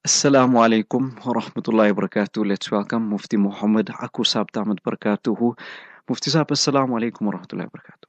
Assalamu alaikum wa rahmatullahi wa barakatuh. Let's welcome Mufti Muhammad Aku Saab Ahmed Barakatuhu. Mufti Saab, Assalamu alaikum wa rahmatullahi wa barakatuh.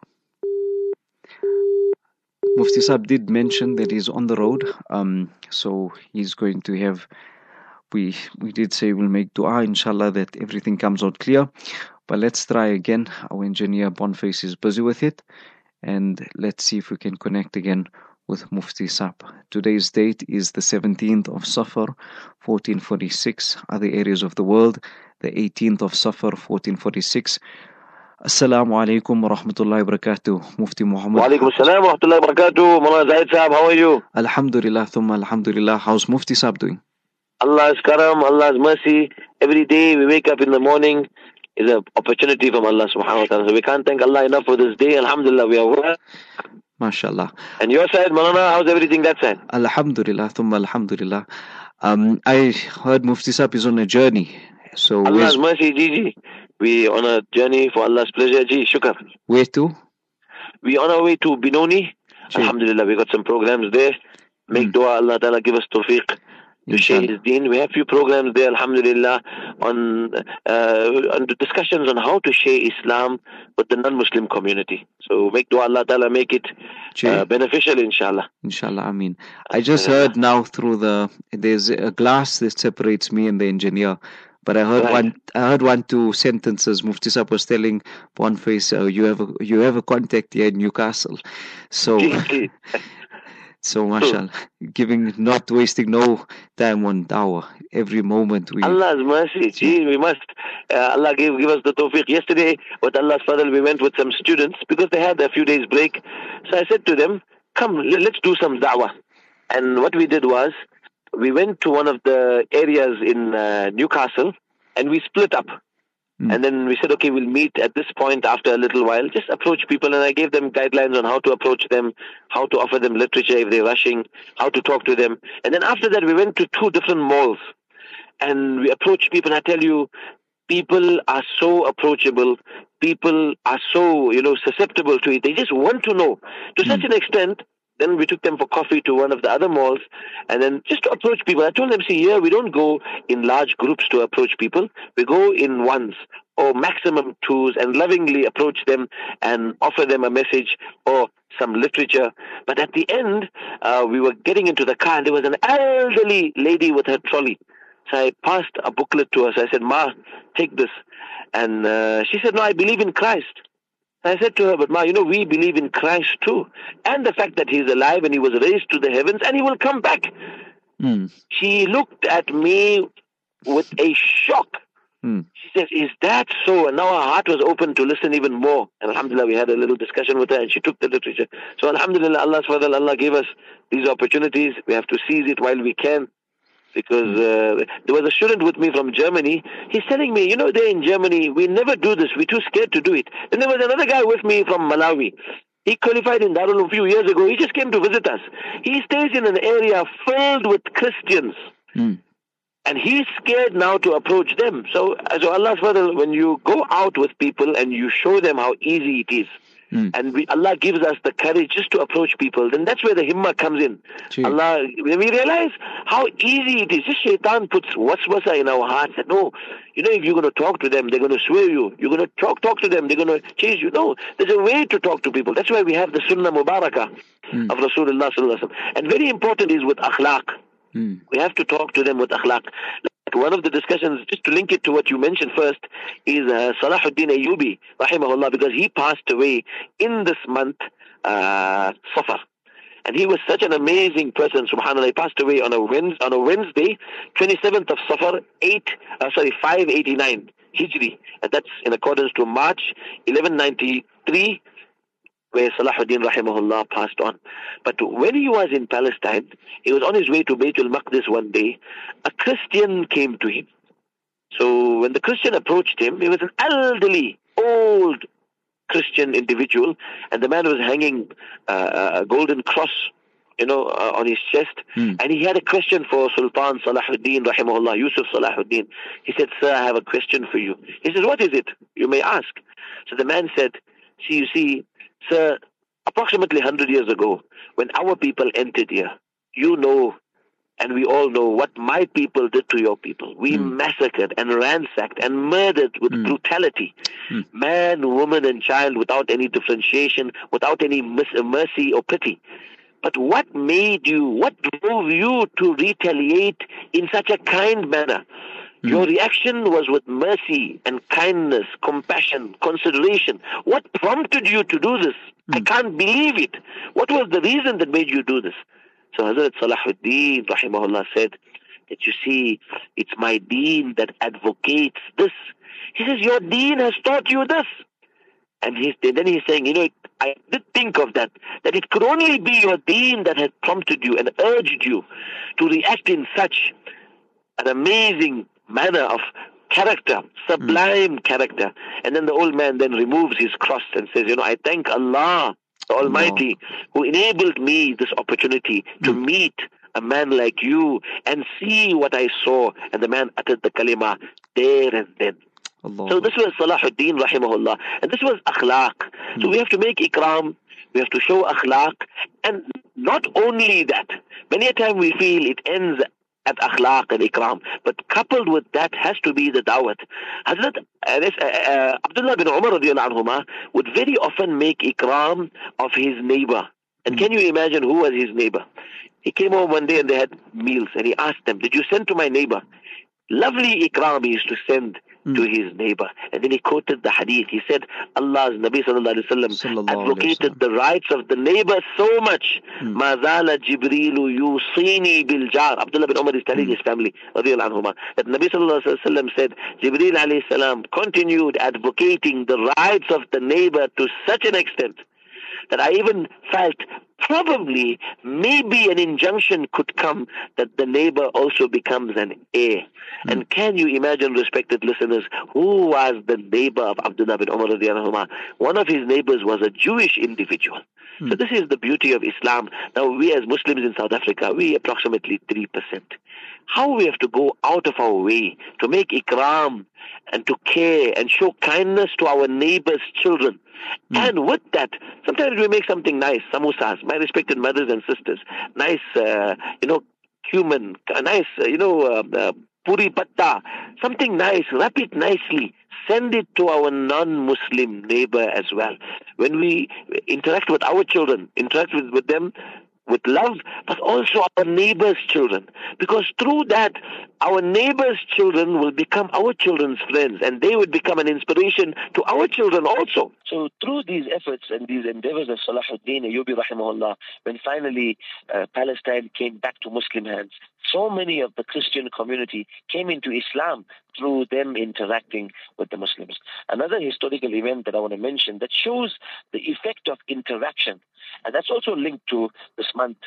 Mufti Saab did mention that he's on the road, so he's going to have. We did say we'll make dua, inshallah, that everything comes out clear. But let's try again. Our engineer Boniface is busy with it, and let's see if we can connect again with Mufti Saab. Today's date is the 17th of Safar, 1446. Other areas of the world, the 18th of Safar, 1446. Assalamu alaikum wa rahmatullahi wa barakatuh. Mufti Muhammad. Wa alaikum assalam wa rahmatullahi wa barakatuh. Mullah Zahid Saab, how are you? Alhamdulillah, thumma alhamdulillah. How's Mufti Saab doing? Allah's karam, Allah's mercy. Every day we wake up in the morning is an opportunity from Allah subhanahu wa ta'ala. So we can't thank Allah enough for this day. Alhamdulillah, we are well. MashaAllah. And your side, Malana, how's everything that side? Alhamdulillah, thumma alhamdulillah. I heard Mufti Saab is on a journey. So Allah's mercy, Ji. We on a journey for Allah's pleasure, Ji. Shukr. Where to? We on our way to Binoni. Ji. Alhamdulillah, we got some programs there. Make dua, Allah Ta'ala give us tawfiq to share His deen. We have few programs there, alhamdulillah, on the discussions on how to share Islam with the non-Muslim community. So make dua, Allah Ta'ala make it beneficial, inshallah. Inshallah, Ameen. I just heard now through there's a glass that separates me and the engineer. But I heard one, two sentences. Mufti Saab was telling Boniface, you have a contact here in Newcastle. So So, mashallah, not wasting no time on dawah. Every moment Allah's mercy, we must. Allah give us the tawfiq. Yesterday, with Allah's fadl, we went with some students because they had a few days break. So I said to them, come, let's do some da'wah. And what we did was, we went to one of the areas in Newcastle and we split up. And then we said, okay, we'll meet at this point after a little while. Just approach people, and I gave them guidelines on how to approach them, how to offer them literature if they're rushing, how to talk to them. And then after that, we went to two different malls, and we approached people. And I tell you, people are so approachable. People are so, susceptible to it. They just want to know to such an extent. Then we took them for coffee to one of the other malls, and then just to approach people. I told them, see, here we don't go in large groups to approach people. We go in ones or maximum twos and lovingly approach them and offer them a message or some literature. But at the end, we were getting into the car, and there was an elderly lady with her trolley. So I passed a booklet to her. So I said, Ma, take this. And she said, no, I believe in Christ. I said to her, but Ma, we believe in Christ too. And the fact that He's alive and He was raised to the heavens and He will come back. She looked at me with a shock. She says, is that so? And now her heart was open to listen even more. And alhamdulillah, we had a little discussion with her and she took the literature. So alhamdulillah, Allah gave us these opportunities. We have to seize it while we can. Because there was a student with me from Germany. He's telling me, there in Germany, we never do this. We're too scared to do it. Then there was another guy with me from Malawi. He qualified in Darul a few years ago. He just came to visit us. He stays in an area filled with Christians. And he's scared now to approach them. So Allah's Father, when you go out with people and you show them how easy it is, and Allah gives us the courage just to approach people, then that's where the himmah comes in. Allah, when we realize how easy it is, just shaitan puts waswasa in our hearts that no, if you're going to talk to them, they're going to swear you. You're going to talk to them, they're going to chase you. No, there's a way to talk to people. That's why we have the Sunnah Mubarakah of Rasulullah Sallallahu Alaihi Wasallam. And very important is with akhlaq. We have to talk to them with akhlaq. One of the discussions, just to link it to what you mentioned first, is Salahuddin Ayyubi, rahimahullah, because he passed away in this month, Safar. And he was such an amazing person, subhanAllah. He passed away on a Wednesday, 27th of Safar, 589 Hijri. And that's in accordance to March 1193, where Salahuddin rahimahullah passed on. But when he was in Palestine, he was on his way to Baytul Maqdis one day. A Christian came to him. So when the Christian approached him, he was an elderly, old Christian individual, and the man was hanging a golden cross, on his chest. And he had a question for Sultan Salahuddin rahimahullah, Yusuf Salahuddin. He said, sir, I have a question for you. He said, what is it? You may ask. So the man said, you see, sir, approximately 100 years ago, when our people entered here, And we all know what my people did to your people. We massacred and ransacked and murdered with brutality. Man, woman, and child without any differentiation, without any mercy or pity. But what drove you to retaliate in such a kind manner? Your reaction was with mercy and kindness, compassion, consideration. What prompted you to do this? I can't believe it. What was the reason that made you do this? So Hazrat Salahuddin rahimahullah said that, you see, it's my deen that advocates this. He says, your deen has taught you this. And then he's saying, I did think of that it could only be your deen that had prompted you and urged you to react in such an amazing manner of character, sublime character. And then the old man then removes his cross and says, I thank Allah, the Almighty, who enabled me this opportunity to meet a man like you and see what I saw. And the man uttered the kalima there and then. Allah. So this was Salahuddin rahimahullah, and this was akhlaq. So we have to make ikram, we have to show akhlaq, and not only that, many a time we feel it ends at akhlaq and ikram, but coupled with that has to be the dawat. Hazrat Abdullah bin Umar radiallahu anhuma would very often make ikram of his neighbor. And can you imagine who was his neighbor? He came home one day and they had meals, and he asked them, did you send to my neighbor? Lovely ikram he used to send to his neighbor. And then he quoted the hadith. He said, Allah's Nabi sallallahu alaihi wasallam advocated the rights of the neighbor so much. Ma zala Jibrilu yusini bil jar. Abdullah bin Umar is telling his family, radiallahu anhuma, that Nabi sallallahu alaihi wasallam said, Jibril alayhi salam continued advocating the rights of the neighbor to such an extent that I even felt probably maybe an injunction could come that the neighbor also becomes an heir. And can you imagine, respected listeners, who was the neighbor of Abdullah bin Umar radiallahu anhu? One of his neighbors was a Jewish individual. So this is the beauty of Islam. Now we as Muslims in South Africa, we approximately 3%. How we have to go out of our way to make ikram and to care and show kindness to our neighbors' children. And with that, sometimes we make something nice, samosas, my respected mothers and sisters, nice, cumin, nice, puri patta, something nice, wrap it nicely, send it to our non-Muslim neighbor as well. When we interact with our children, interact with them with love, but also our neighbors' children. Because through that, our neighbors' children will become our children's friends, and they would become an inspiration to our children also. So through these efforts and these endeavors of Salahuddin Ayyubi rahimahullah, when finally Palestine came back to Muslim hands, so many of the Christian community came into Islam through them interacting with the Muslims. Another historical event that I want to mention that shows the effect of interaction, and that's also linked to this month,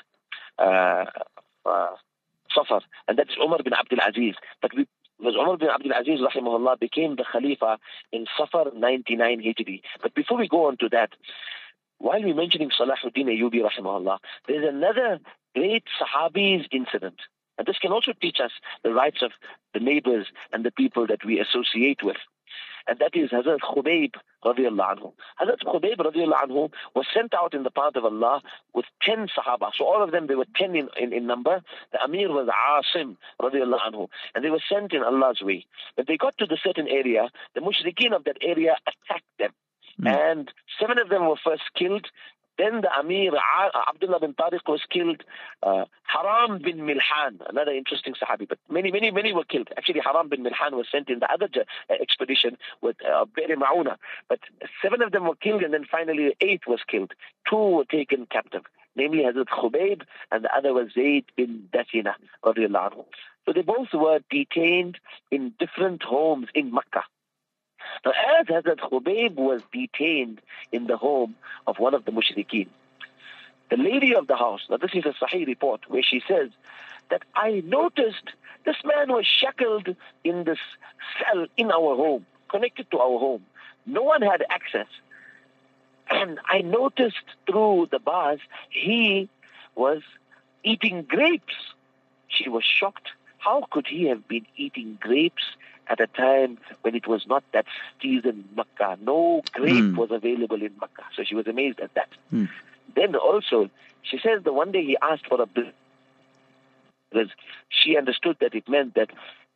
Safar, and that's Umar bin Abdul Aziz. Because Umar bin Abdul Aziz rahimahullah became the Khalifa in Safar 99 Hijri. But before we go on to that, while we're mentioning Salahuddin Ayyubi rahimahullah, there's another great Sahabi's incident. And this can also teach us the rights of the neighbors and the people that we associate with. And that is Hazrat Khubayb radiallahu anhu. Hazrat Khubayb radiallahu anhu was sent out in the path of Allah with 10 Sahaba. So all of them, they were 10 in number. The Amir was Asim radiallahu anhu. And they were sent in Allah's way. When they got to the certain area, the mushrikeen of that area attacked them. And 7 of them were first killed. Then the Amir, Abdullah bin Tariq, was killed. Haram bin Milhan, another interesting Sahabi, but many were killed. Actually, Haram bin Milhan was sent in the other expedition with Beri Ma'una. But 7 of them were killed, and then finally 8 was killed. 2 were taken captive, namely Hazrat Khubayb, and the other was Zayd bin Dathina, radiallahu anhu. So they both were detained in different homes in Makkah. Now, as Hazrat Khubayb was detained in the home of one of the mushrikeen, the lady of the house, now this is a Sahih report where she says that I noticed this man was shackled in this cell in our home, connected to our home. No one had access. And I noticed through the bars, he was eating grapes. She was shocked. How could he have been eating grapes at a time when it was not that season in Makkah? No grape was available in Makkah. So she was amazed at that. Then also, she says that one day he asked for a because she understood that it meant that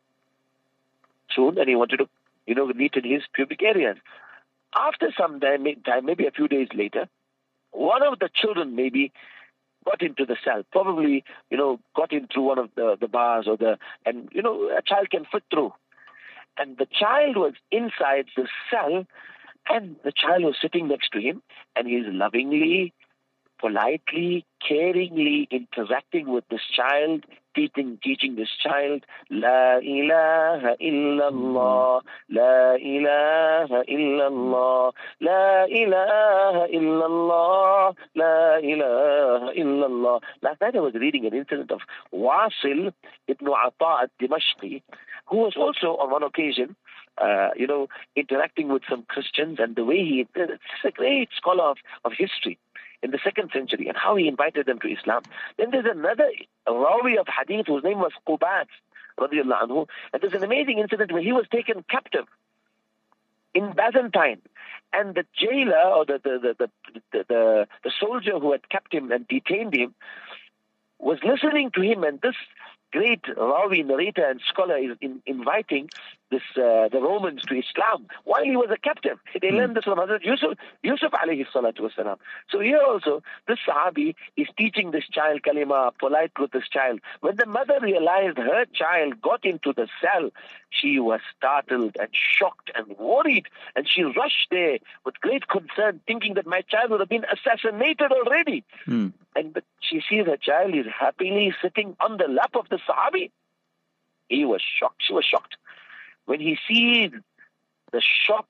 soon, and he wanted to, neaten his pubic areas. After some time, maybe a few days later, one of the children maybe got into the cell, probably, got in through one of the bars and a child can fit through. And the child was inside the cell, and the child was sitting next to him, and he's lovingly, politely, caringly interacting with this child, teaching this child, La ilaha illallah, La ilaha illallah, La ilaha illallah, La ilaha illallah. Last night I was reading an incident of Wasil ibn Ata al-Dimashqi, who was also on one occasion interacting with some Christians, and the way he's a great scholar of history in the 2nd century, and how he invited them to Islam. Then there's another rawi of hadith whose name was Qubat, radiallahu anhu, and there's an amazing incident where he was taken captive in Byzantine, and the jailer, or the soldier who had kept him and detained him, was listening to him, and this great rawi, narrator and scholar is inviting the Romans to Islam while he was a captive. They learned this from Hazrat Yusuf alayhi salatu wasalam. So here also, this Sahabi is teaching this child kalima, polite with this child. When the mother realized her child got into the cell, she was startled and shocked and worried, and she rushed there with great concern, thinking that my child would have been assassinated already. And she sees her child is happily sitting on the lap of the Sahabi. He was shocked. She was shocked. When he sees the shock,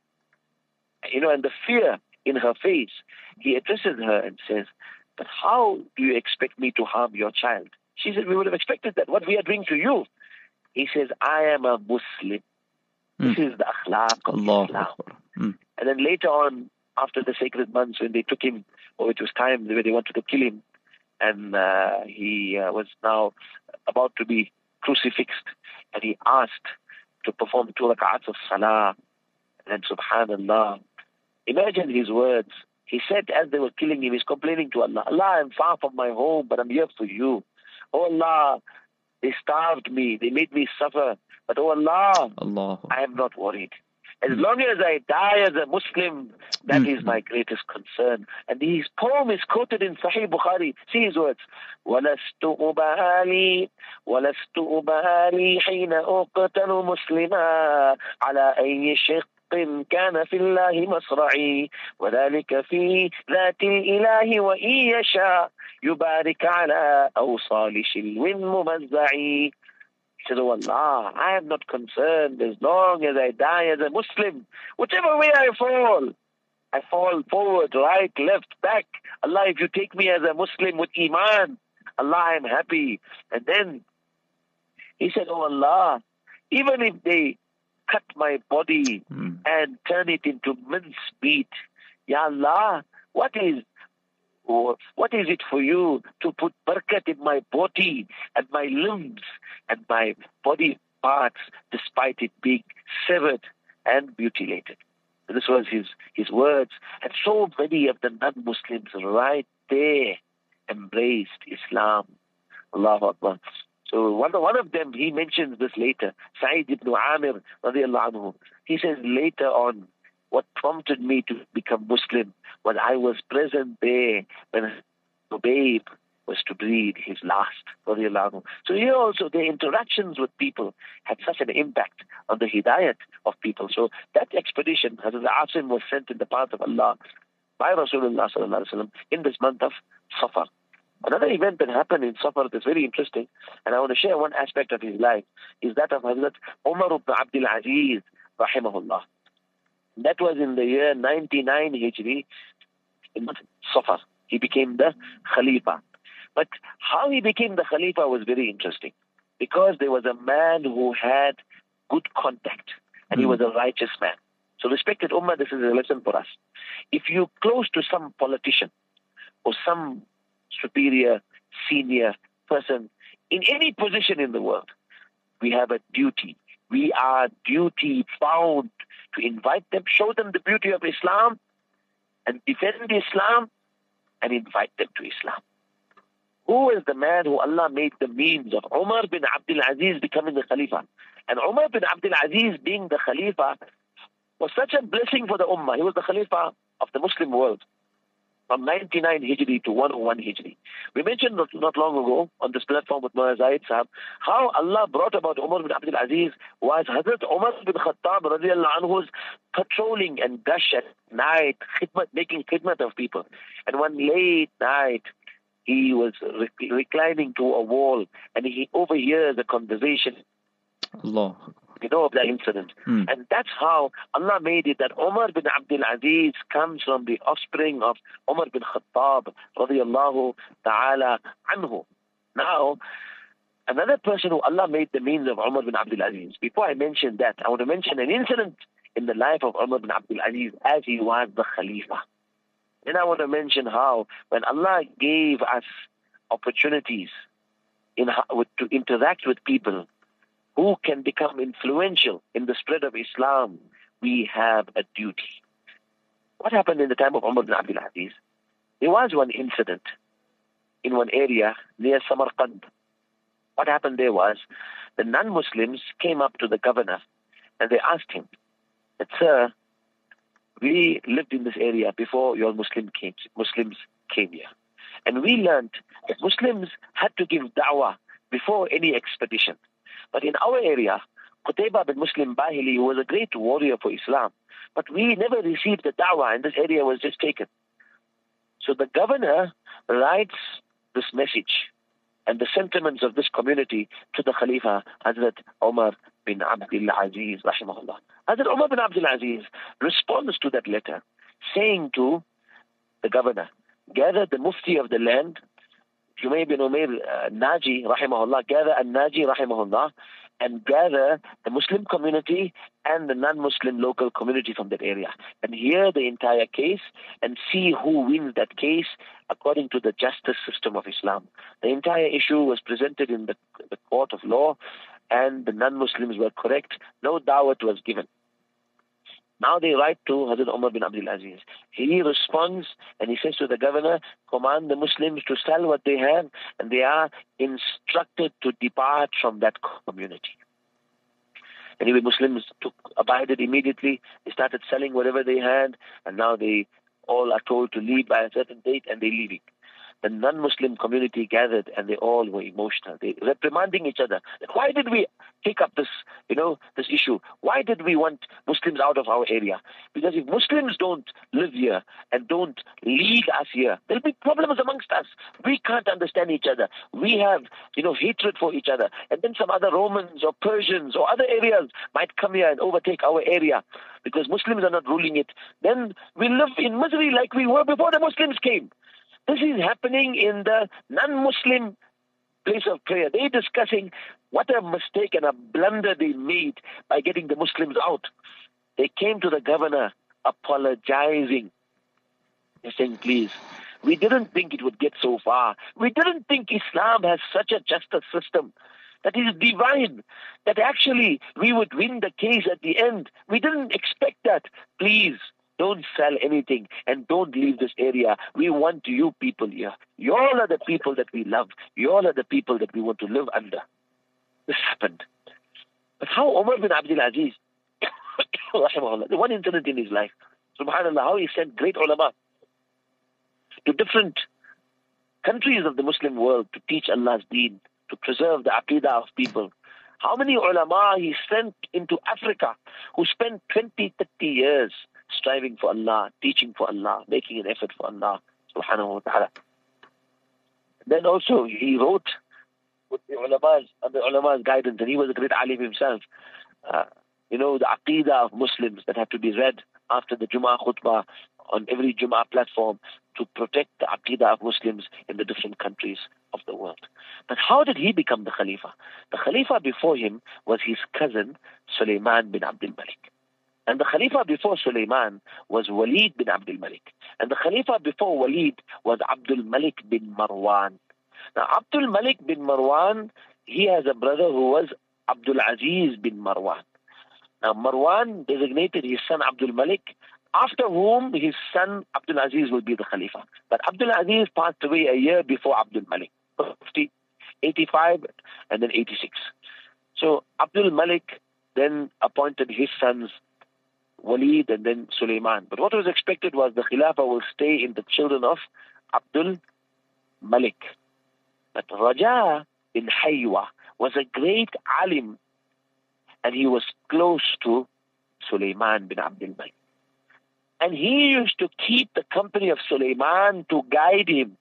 and the fear in her face, he addresses her and says, but how do you expect me to harm your child? She said, we would have expected that. What we are doing to you? He says, I am a Muslim. This is the akhlaq of Islam. And then later on, after the sacred months, when they took him, or it was time where they wanted to kill him, and he was now about to be crucifixed, and he asked to perform 2 rak'ats of salah, and subhanallah, imagine his words. He said, as they were killing him, he's complaining to Allah, Allah, I'm far from my home, but I'm here for you. Oh Allah, they starved me, they made me suffer, but oh Allah, I am not worried. As long as I die as a Muslim, that is my greatest concern. And his poem is quoted in Sahih Bukhari. See his words. وَلَسْتُ أُبَالِي حِينَ أُقْتَلُ مُسْلِمًا عَلَى أَيِّ شِقٍّ كان في الله مصرعي وذلك في ذات الإله وإن يشاء يبارك على أوصال شلو ممزعي. He says, oh Allah, I am not concerned as long as I die as a Muslim. Whichever way I fall forward, right, left, back. Allah, if you take me as a Muslim with Iman, Allah, I am happy. And then he said, oh Allah, even if they cut my body and turn it into mincemeat, Ya Allah, what is it for you to put barakat in my body and my limbs and my body parts, despite it being severed and mutilated? This was his words. And so many of the non-Muslims right there embraced Islam. Allahu Akbar. So one of them, he mentions this later, Sa'id ibn Amir radiallahu anhu. He says later on, what prompted me to become Muslim was I was present there when Hubayb was to breathe his last. So here also the interactions with people had such an impact on the hidayat of people. So that expedition, Hazrat Asim was sent in the path of Allah by Rasulullah sallallahu alaihi wasallam in this month of Safar. Another event that happened in Safar that's very interesting, and I want to share one aspect of his life, is that of Hazrat Umar ibn Abdul Aziz rahimahullah. That was in the year 99 Hijri, in Safar. He became the Khalifa. But how he became the Khalifa was very interesting, because there was a man who had good contact, and he was a righteous man. So respected Ummah, this is a lesson for us. If you're close to some politician or some superior, senior person in any position in the world, we have a duty. We are duty bound to invite them, show them the beauty of Islam, and defend Islam, and invite them to Islam. who is the man who Allah made the means of Umar bin Abdul Aziz becoming the Khalifa. And Umar bin Abdul Aziz being the Khalifa was such a blessing for the Ummah. He was the Khalifa of the Muslim world from 99 Hijri to 101 Hijri. We mentioned not long ago on this platform with Mullah Zaid Sahab how Allah brought about Umar bin Abdul Aziz was Hazrat Umar bin Khattab radiallahu anhu's patrolling and dash at night, making khidmat of people. And one late night, he was reclining to a wall and he overhears a conversation. Allah. You know of that incident. And that's how Allah made it that Umar bin Abdul Aziz comes from the offspring of Umar bin Khattab radiyallahu ta'ala anhu. Now, another person who Allah made the means of Umar bin Abdul Aziz. Before I mention that, I want to mention an incident in the life of Umar bin Abdul Aziz as he was the Khalifa. Then I want to mention how when Allah gave us opportunities to interact with people who can become influential in the spread of Islam, we have a duty. What happened in the time of Umar bin Abdul Aziz? There was one incident in one area near Samarkand. What happened there was the non-Muslims came up to the governor and they asked him that, sir, we lived in this area before your Muslims came here. And we learned that Muslims had to give da'wah before any expedition. But in our area, Qutayba bin Muslim Bahili, who was a great warrior for Islam, but we never received the da'wah and this area was just taken. So the governor writes this message and the sentiments of this community to the Khalifa, Hazrat Umar bin Abdul Aziz, rahimahullah. Hazrat Umar bin Abdul Aziz responds to that letter, saying to the governor, gather the mufti of the land, Jumayr bin Umair Naji, rahimahullah, gather An-Naji, rahimahullah, and gather the Muslim community and the non-Muslim local community from that area. And hear the entire case and see who wins that case according to the justice system of Islam. The entire issue was presented in the court of law and the non-Muslims were correct. No dawat was given. Now they write to Hazrat Umar bin Abdul Aziz. He responds and he says to the governor, command the Muslims to sell what they have and they are instructed to depart from that community. Anyway, Muslims abided immediately. They started selling whatever they had and now they all are told to leave by a certain date and they're leaving. The non-Muslim community gathered and they all were emotional. They were reprimanding each other. Why did we take up this issue? Why did we want Muslims out of our area? Because if Muslims don't live here and don't lead us here, there'll be problems amongst us. We can't understand each other. We have, hatred for each other. And then some other Romans or Persians or other areas might come here and overtake our area because Muslims are not ruling it. Then we live in misery like we were before the Muslims came. This is happening in the non-Muslim place of prayer. They're discussing what a mistake and a blunder they made by getting the Muslims out. They came to the governor apologizing. They're saying, please, we didn't think it would get so far. We didn't think Islam has such a justice system that is divine, that actually we would win the case at the end. We didn't expect that. Please, don't sell anything and don't leave this area. We want you people here. You all are the people that we love. You all are the people that we want to live under. This happened. But how Umar bin Abdul Aziz, the one incident in his life, subhanAllah, how he sent great ulama to different countries of the Muslim world to teach Allah's deen, to preserve the aqidah of people. How many ulama he sent into Africa who spent 20, 30 years striving for Allah, teaching for Allah, making an effort for Allah, subhanahu wa ta'ala. Then also he wrote with the ulama's guidance, and he was a great alim himself. The aqidah of Muslims that have to be read after the Jum'ah khutbah on every Jum'ah platform to protect the aqidah of Muslims in the different countries of the world. But how did he become the Khalifa? The Khalifa before him was his cousin, Sulaiman bin Abdul Malik. And the Khalifa before Sulaiman was Walid bin Abdul Malik. And the Khalifa before Walid was Abdul Malik bin Marwan. Now Abdul Malik bin Marwan, he has a brother who was Abdul Aziz bin Marwan. Now Marwan designated his son Abdul Malik, after whom his son Abdul Aziz will be the Khalifa. But Abdul Aziz passed away a year before Abdul Malik. 50, 85, and then 86. So Abdul Malik then appointed his sons Walid and then Sulaiman. But what was expected was the Khilafah will stay in the children of Abdul Malik. But Raja bin Haywa was a great alim, and he was close to Sulaiman bin Abdul Malik. And he used to keep the company of Sulaiman to guide him,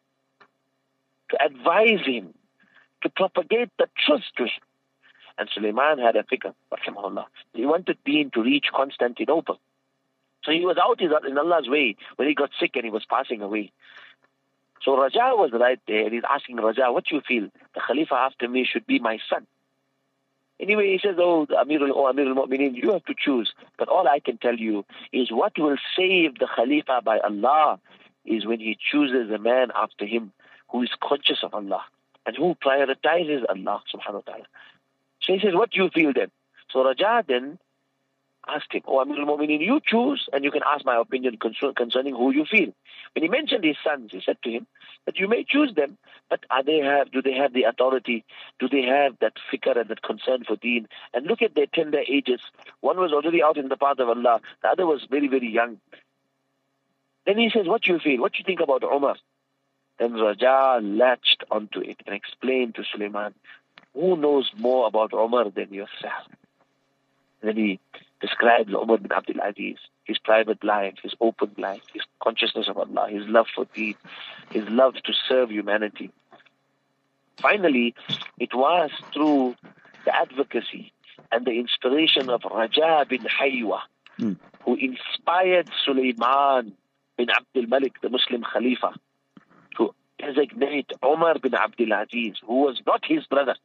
to advise him, to propagate the truth to him. And Sulaiman had a fikr, rahimahullah. He wanted deen to reach Constantinople. So he was out in Allah's way when he got sick and he was passing away. So Raja was right there. He's asking Raja, what do you feel? The Khalifa after me should be my son. Anyway, he says, Amir al-Mu'mineen, you have to choose. But all I can tell you is what will save the Khalifa by Allah is when he chooses a man after him who is conscious of Allah and who prioritizes Allah subhanahu wa ta'ala. So he says, what do you feel then? So Raja then asked him, Amir al-Mu'mineen, you choose and you can ask my opinion concerning who you feel. When he mentioned his sons, he said to him that you may choose them, but do they have the authority? Do they have that fikr and that concern for deen? And look at their tender ages. One was already out in the path of Allah. The other was very, very young. Then he says, what do you feel? What do you think about Umar? Then Raja latched onto it and explained to Sulaiman, who knows more about Umar than yourself? And then he describes Umar bin Abdul Aziz, his private life, his open life, his consciousness of Allah, his love for deen, his love to serve humanity. Finally, it was through the advocacy and the inspiration of Raja bin Haywa, who inspired Sulaiman bin Abdul Malik, the Muslim Khalifa, to designate Umar bin Abdul Aziz, who was not his brother,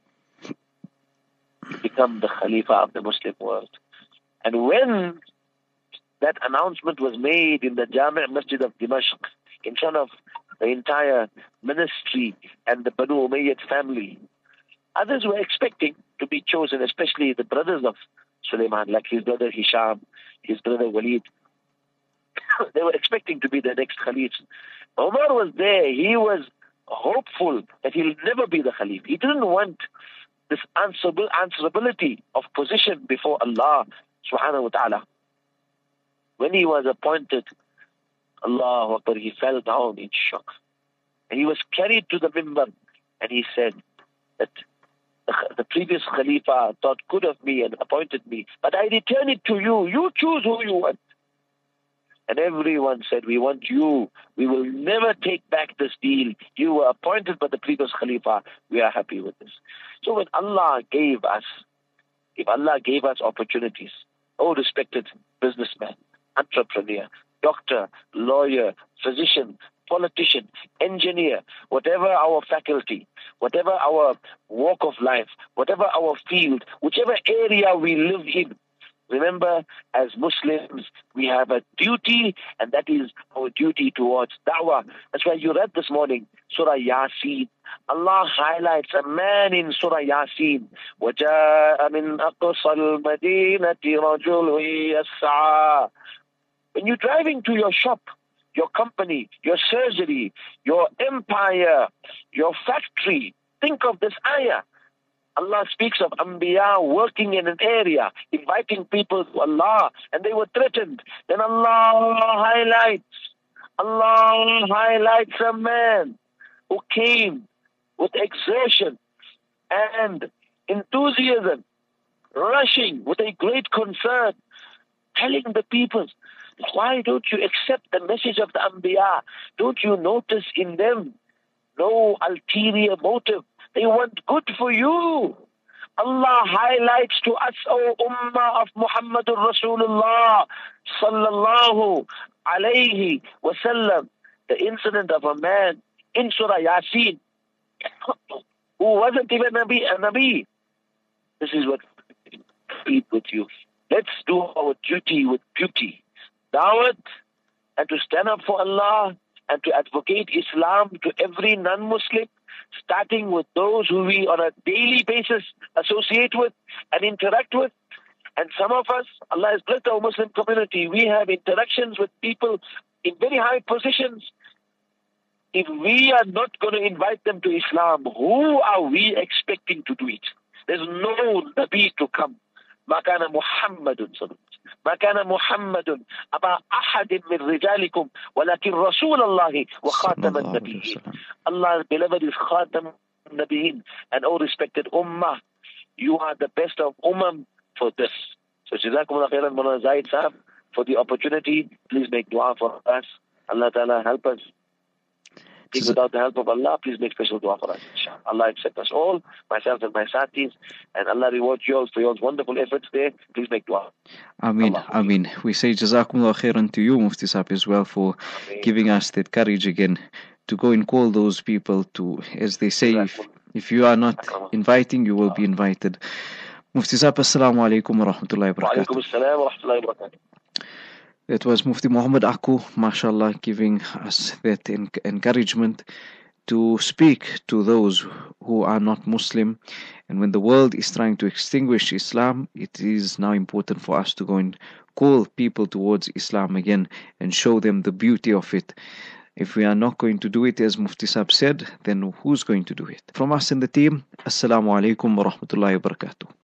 to become the Khalifa of the Muslim world. And when that announcement was made in the Jami' Masjid of Dimashq, in front of the entire ministry and the Banu Umayyad family, others were expecting to be chosen, especially the brothers of Sulaiman, like his brother Hisham, his brother Walid. They were expecting to be the next Khalif. Umar was there. He was hopeful that he'll never be the Khalif. He didn't want this answerability of position before Allah subhanahu wa ta'ala. When he was appointed, Allahu Akbar, he fell down in shock. And he was carried to the minbar and he said that the previous Khalifa thought good of me and appointed me, but I return it to you. You choose who you want. And everyone said, we want you. We will never take back this deal. You were appointed by the previous Khalifa. We are happy with this. So when Allah gave us, if Allah gave us opportunities, respected businessman, entrepreneur, doctor, lawyer, physician, politician, engineer, whatever our faculty, whatever our walk of life, whatever our field, whichever area we live in, remember, as Muslims, we have a duty, and that is our duty towards da'wah. That's why you read this morning, Surah Yasin. Allah highlights a man in Surah Yasin. وَجَاءَ مِنْ أَقْصَى الْمَدِينَةِ رَجُلٌ يَسْعَى. When you're driving to your shop, your company, your surgery, your empire, your factory, think of this ayah. Allah speaks of Anbiya working in an area, inviting people to Allah, and they were threatened. Then Allah highlights a man who came with exertion and enthusiasm, rushing with a great concern, telling the people, why don't you accept the message of the Anbiya? Don't you notice in them no ulterior motive? They want good for you. Allah highlights to us, O Ummah of Muhammadur Rasulullah sallallahu alayhi wasallam, the incident of a man in Surah Yasin who wasn't even a Nabi. This is what I repeat with you. Let's do our duty with beauty. Dawat, and to stand up for Allah and to advocate Islam to every non-Muslim, starting with those who we on a daily basis associate with and interact with. And some of us, Allah has blessed our Muslim community, we have interactions with people in very high positions. if we are not going to invite them to Islam, who are we expecting to do it? There's no Nabi to come. ما كان محمد ما كان محمد أبا أحد من رجالكم ولكن رسول الله وخاتم النبيين. Allah, beloved, is Khatam Nabiyin. And all respected Ummah, you are the best of Ummah for this. So Jazakumullah khairan, Mawlana Zahid Sahab, for the opportunity. Please make dua for us. Allah Ta'ala help us. Without the help of Allah, please make special dua for us. Allah accept us all, myself and my satis, and Allah reward you all for your wonderful efforts there. Please make dua. Ameen, Ameen. We say Jazakumullah khairan to you, Mufti Sahab, as well, for giving us that courage again to go and call those people to, as they say, if you are not inviting, you will be invited. Mufti Sahab, assalamu alaikum wa rahmatullahi wa barakatuh. Wa alaikum assalam wa rahmatullahi wa barakatuh. That was Mufti Muhammad Aku, mashallah, giving us that encouragement to speak to those who are not Muslim. And when the world is trying to extinguish Islam, it is now important for us to go and call people towards Islam again and show them the beauty of it. If we are not going to do it as Mufti Sahab said, then who's going to do it? From us in the team, Assalamu alaikum wa rahmatullahi wa barakatuh.